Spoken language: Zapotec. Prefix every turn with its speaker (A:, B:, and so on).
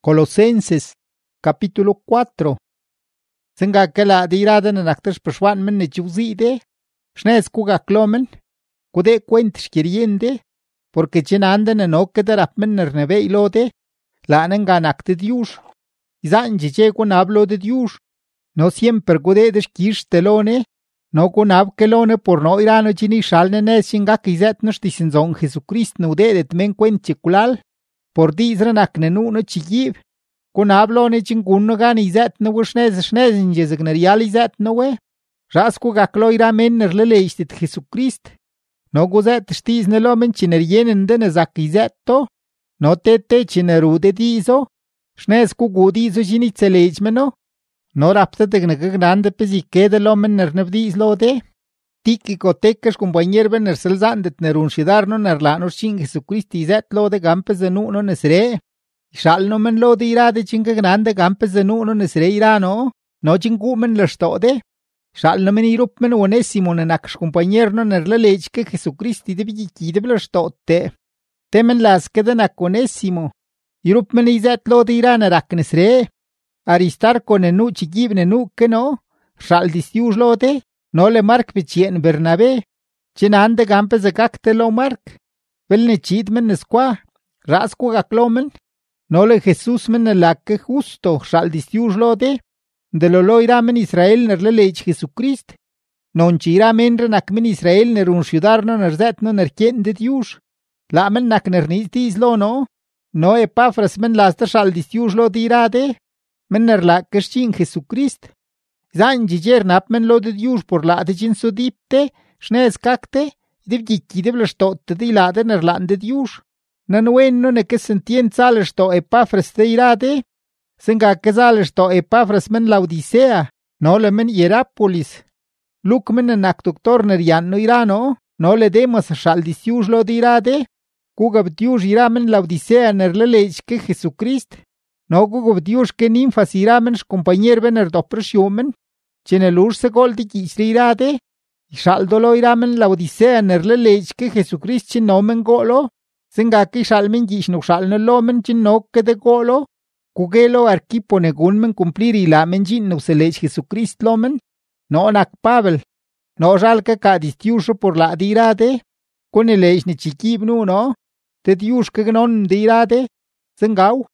A: Colosenses, capítulo 4. Sanga kala di irada na naktash pashwan men ne chuzide, shnez kugaklomen, kude kwent shkiriende, porque chinanda na no kedarap men nernebe ilode, lanen ganakte Dios. Izan jiche kun hablo de Dios, no siempre kude deshkish telone, no kun hab kelone por no irano chini shalne ne singak izet nos disinzon Jesucrist no de men kwent chikulal, por dizranak ne no chigib, kun hablo ne chinguno gan izet no shnez injezignarial izet no we, rasku gaklo ira men nerleleistit Jesucrist, no guzet shtiz ne lomen chinerien de ne zak izetto, no tete chinerude dizo, shnez kugudizo jinitzelejmeno, no rapta tegnagnande pezike de lomen nernebdiz lode, tikiko tekas compañerben nerselzandet nerunshidarno nerlanos ching Jesucrist izet lode gampes de nuno nesre, Shal no men lo de irade chinga grande gampes de nuno nesre irano, no chingumen lestode. Shal no men irup men onésimo nenax compañerno nerlelech que Jesucristi de villiki de blestote. Temen las quedan a onésimo. Irup men izet lo de irana rak nesre. Aristar con enu chigib nenu que no. Shal distius lo de, no le mark pichien Bernabé. Chinande gampes de cacte lo mark. Vel ne chidmen nesqua. Rasco gaklomen. No le Jesús men la que justo shal distius lo de lo iramen Israel nerlelech Jesucrist. Non chiramen renak men Israel nerun ciudarno nerzet no nerkien de Dios. La men nak nernitis lo no. No Epafras men lasta shal distius lo de irade. Men nerla que shin Jesucrist. Zan jijer nap men lo de Dios por la de chin sudipte, shnez kakte, de viki de blestotte de ilade nerlan de Dios. Nanueno ne que sentien sto Epafras de irade, senga que sto Epafras men Laodicea, no le men Hierapolis. Luk men nak doctor neriano irano, no le demos shal disius lo de irade, kugab Dios iramen Laodicea nerlelech que Jesucrist, no kugab Dios que ninfas iramen compañer bener dopresiomen, chenelur se gol de kisri irade, shal dolo iramen Laodicea nerlelech que Jesucrist chinomen golo, Senga ki shalmen gishno shalno lomen chinok que de golo, kugelo arquipo negunmen cumplir y lamen jinno selech Jesucrist lomen, no nak Pavel, no shalka ka distiusho por la dirade, con el ni chiquib no, te dius que non dirade, sengau,